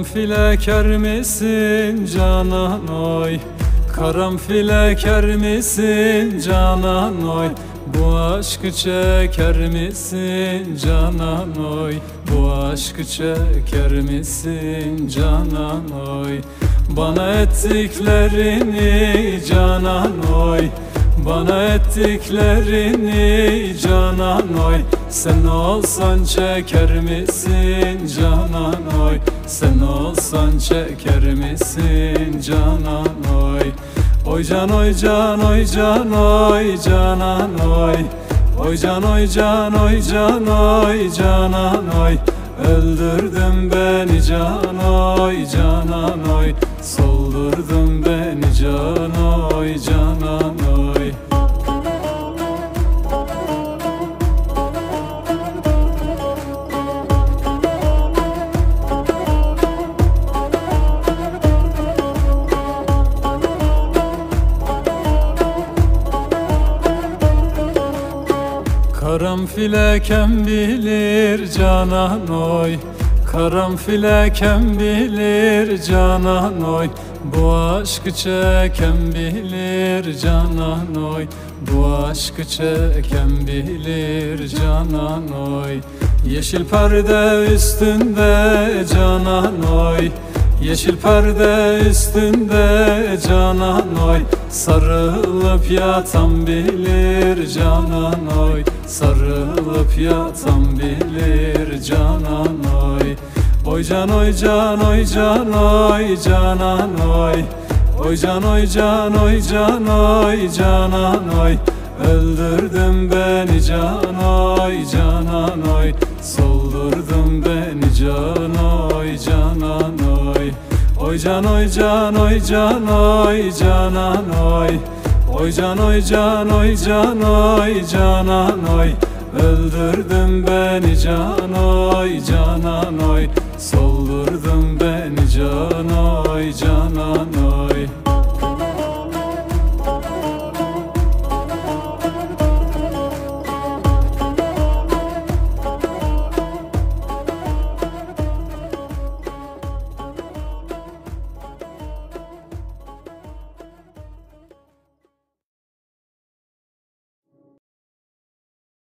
Karanfil eker misin canan oy? Karanfil eker misin canan oy? Bu aşkı çeker misin canan oy? Bu aşkı çeker misin canan oy? Bana ettiklerini canan oy, bana ettiklerini canan oy. Sen olsan çeker misin canan oy? Sen olsan çeker misin canan oy? Oy can oy can oy can oy canan oy. Oy can oy can oy can oy canan oy. Öldürdün beni can oy canan oy. Soldurdun beni can oy canan oy. Karanfil eken bilir canan oy. Karanfil eken bilir canan oy. Bu aşkı çeken bilir canan oy. Bu aşkı çeken bilir canan oy. Yeşil perde üstünde canan oy. Yeşil perde üstünde canan oy. Sarılıp yatan bilir canan oy. Sarılıp yatan bilir canan oy. Oy can oy can oy can oy canan oy. Oy can oy can oy can oy canan oy. Öldürdün beni can oy canan oy. Soldurdun beni can oy canan oy. Oy can oy can oy can oy canan oy. Oy can oy can oy can oy canan oy. Öldürdün beni can oy canan oy. Soldurdun beni can oy canan oy.